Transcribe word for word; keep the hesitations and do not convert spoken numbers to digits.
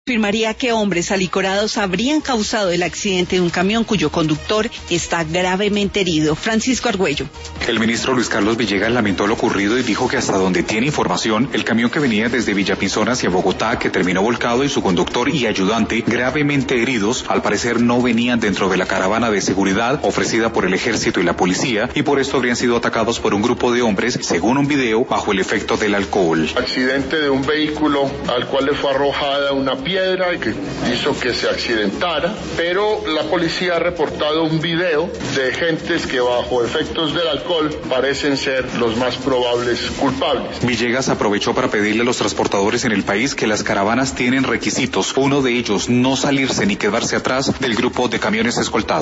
Afirmaría que hombres alicorados habrían causado el accidente de un camión cuyo conductor está gravemente herido. Francisco Argüello. El ministro Luis Carlos Villegas lamentó lo ocurrido y dijo que hasta donde tiene información, el camión que venía desde Villapinzón hacia Bogotá, que terminó volcado, y su conductor y ayudante gravemente heridos, al parecer no venían dentro de la caravana de seguridad ofrecida por el ejército y la policía, y por esto habrían sido atacados por un grupo de hombres, según un video, bajo el efecto del alcohol. Accidente de un vehículo al cual le fue arrojada una piedra y que hizo que se accidentara, pero la policía ha reportado un video de gentes que bajo efectos del alcohol parecen ser los más probables culpables. Villegas aprovechó para pedirle a los transportadores en el país que las caravanas tienen requisitos, uno de ellos no salirse ni quedarse atrás del grupo de camiones escoltados.